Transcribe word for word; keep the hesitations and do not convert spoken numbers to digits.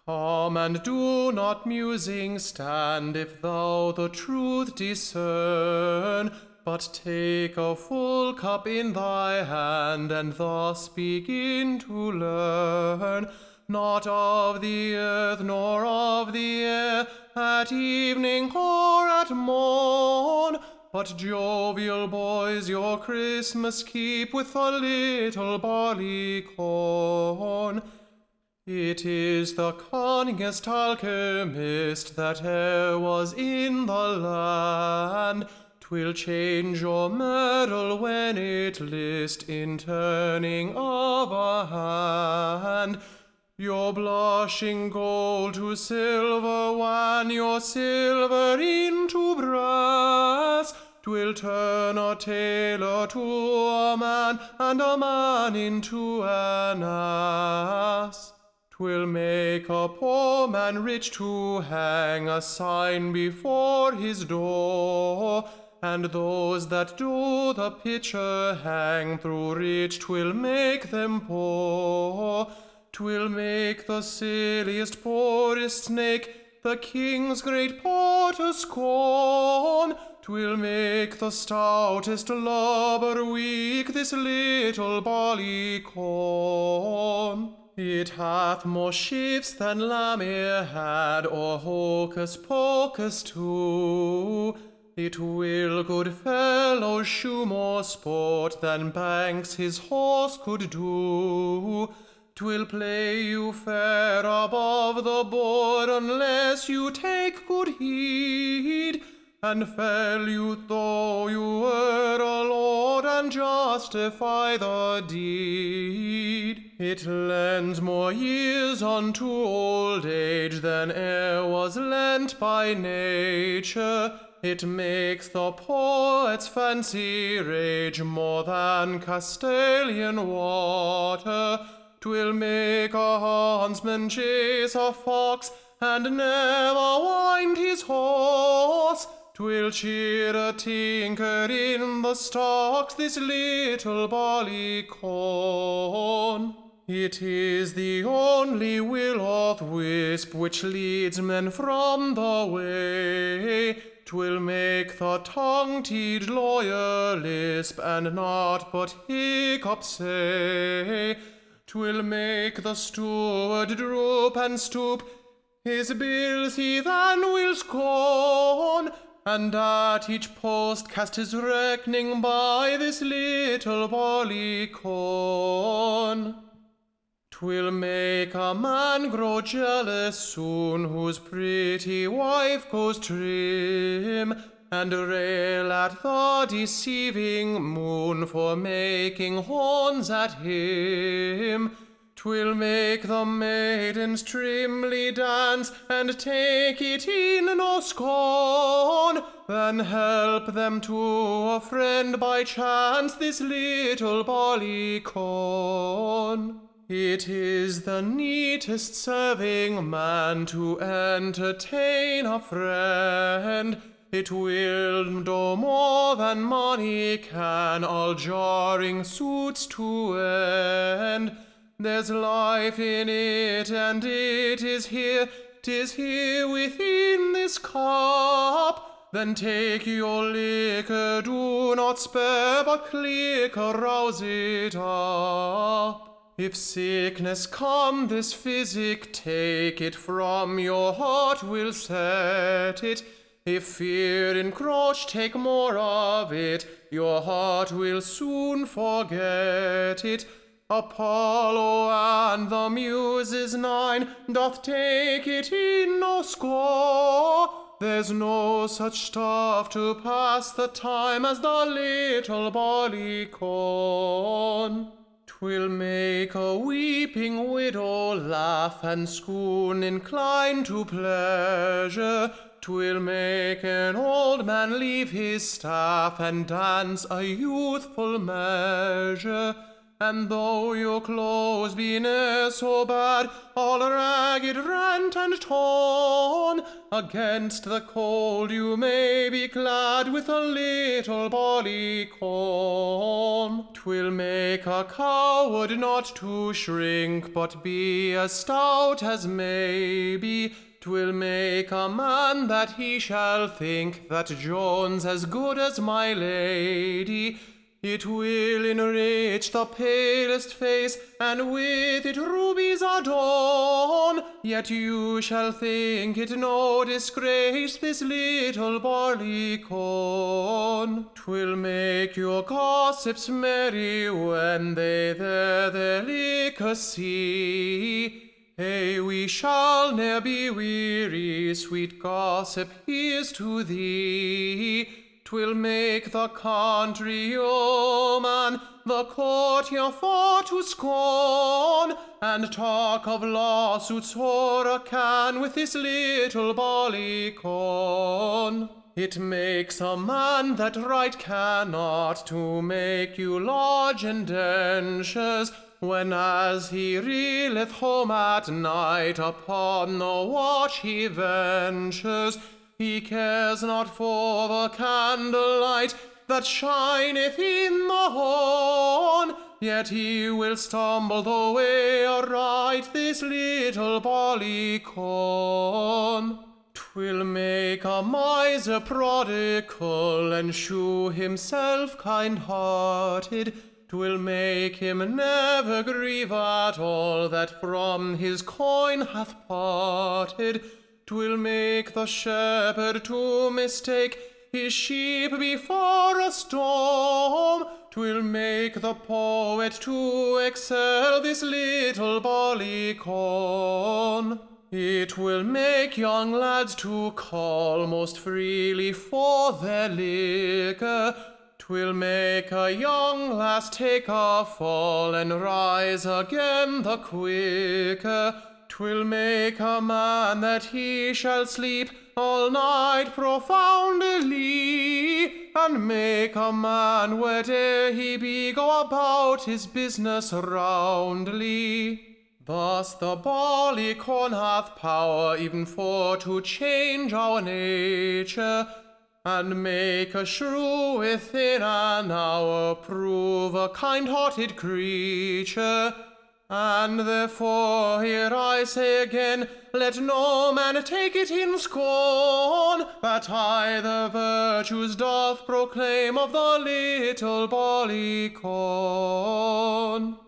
Come and do not musing stand, if thou the truth discern, but take a full cup in thy hand, and thus begin to learn, not of the earth nor of the air, at evening or at morn, but jovial boys your Christmas keep with a little barley corn. It is the cunningest alchemist that e'er was in the land. 'Twill change your medal when it list in turning of a hand. Your blushing gold to silver wan, your silver into brass. 'Twill turn a tailor to a man, and a man into an ass. 'Twill make a poor man rich to hang a sign before his door, and those that do the pitcher hang through rich 'twill make them poor. 'Twill make the silliest, poorest snake the king's great potter scorn. 'Twill make the stoutest lubber weak, this little barley corn. It hath more shifts than Lamech had, or hocus pocus too. It will, good fellow, shew more sport than Banks his horse could do. 'Twill play you fair above the board, unless you take good heed, and fell you though you were a lord, and justify the deed. It lends more years unto old age than e'er was lent by nature. It makes the poet's fancy rage more than Castalian water. 'Twill make a huntsman chase a fox, and never wind his horse. 'Twill cheer a tinker in the stocks, this little barley corn. It is the only will-o'-the-wisp which leads men from the way. 'Twill make the tongue-tied lawyer lisp, and naught but hiccups say. 'Twill make the steward droop and stoop, his bills he then will scorn, and at each post cast his reckoning by this little barley corn. 'Twill make a man grow jealous soon, whose pretty wife goes trim, and rail at the deceiving moon for making horns at him. 'Twill make the maidens trimly dance, and take it in no scorn, then help them to a friend by chance, this little barley corn. It is the neatest serving man to entertain a friend. It will do more than money can, all jarring suits to end. There's life in it, and it is here, 'tis here within this cup. Then take your liquor, do not spare, but click rouse it up. If sickness come, this physic take, it from your heart will set it. If fear encroach, take more of it, your heart will soon forget it. Apollo and the Muses nine doth take it in no score. There's no such stuff to pass the time as the little barley corn. 'Twill make a weeping widow laugh, and scorn incline to pleasure. 'Twill make an old man leave his staff, and dance a youthful measure. and though your clothes be ne'er so bad, all ragged, rent, and torn, against the cold you may be clad with a little barley corn. 'Twill make a coward not to shrink, but be as stout as may be. 'Twill make a man that he shall think that Joan's as good as my lady. It will enrich the palest face, and with it rubies adorn. Yet you shall think it no disgrace, this little barley corn. 'Twill make your gossips merry when they there their liquor see. Hey, we shall ne'er be weary, sweet gossip, here's to thee. 'Twill make the country yeoman the courtier for to scorn, and talk of lawsuits o'er a can with this little barley corn. It makes a man that right cannot to make you lodge indentures, when as he reeleth home at night upon the watch he ventures. He cares not for the candlelight that shineth in the horn, yet he will stumble the way aright, this little barley corn. 'Twill make a miser prodigal, and shew himself kind-hearted. 'Twill make him never grieve at all that from his coin hath parted. 'Twill make the shepherd to mistake his sheep before a storm. 'Twill make the poet to excel this little barley corn. It will make young lads to call most freely for their liquor. 'Twill make a young lass take a fall and rise again the quicker. 'Twill make a man that he shall sleep all night profoundly, and make a man where'er he be go about his business roundly. Thus the barley corn hath power even for to change our nature, and make a shrew within an hour prove a kind-hearted creature. And therefore here I say again, let no man take it in scorn, that I the virtues doth proclaim of the little barley corn.